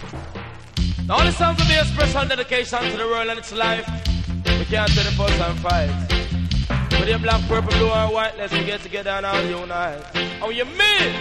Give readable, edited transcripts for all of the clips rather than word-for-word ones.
Now all the songs will be a special dedication to the world and its life. We can't turn the fuss and fight. With your black, purple, blue and white, let's get together and all unite. How you mean?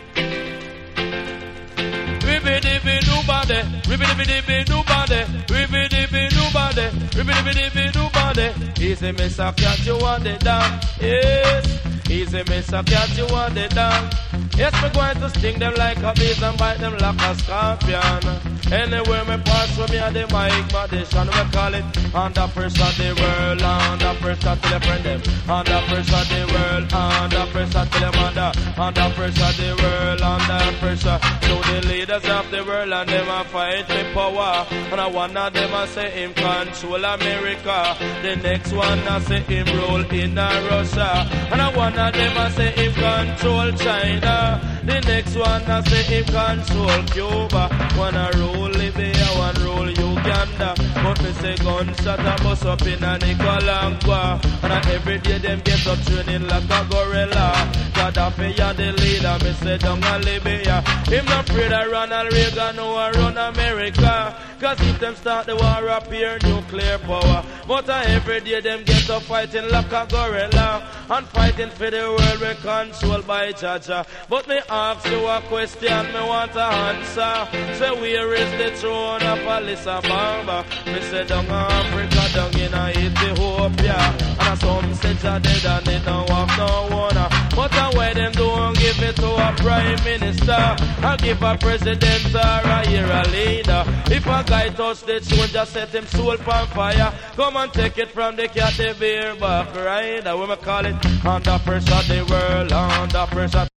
Ribby-dibby-doo-body, ribby-dibby-dibby-doo-body, ribby-dibby-doo-body, ribby-dibby-dibby-doo-body. Easy, Mr. Cat, you want it down, yes. Easy, Mr. Cat, you want it down. Yes, we're going to sting them like a bees and bite them like a scorpion. Anywhere me pass from me and the mic magician, we call it under pressure the world, under pressure till you friend them, under pressure the world, under pressure till you mother, under pressure the world, under pressure. So the leaders of the world and them a fight with power, and one of them a say him control America, the next one a say him rule in Russia, and one of them a say him control China, the next one a say him control Cuba, one a rule Libya, one rule Uganda, but me say gunshot a bust up in a Nicaragua, and every day them get up training like a gorilla. Gaddafi and the leader, me say down a Libya, him not afraid of Ronald Reagan who a run America, cause if them start the war up here, nuclear power, but every day them get up fighting like a gorilla, and fighting for the world we controlled by Jaja. But me ask you a question, me want a answer, say where is the throne of Alyssa Bamba? Me say down Africa, down in Ethiopia, and some say Jah dead and they don't have no owner, but why them don't give it to a prime minister, or give a president or a era leader? If a guy touch the throne, just set him soul on fire, come and take it from the cat, the beer back rider, we me call it under pressure the world, under pressure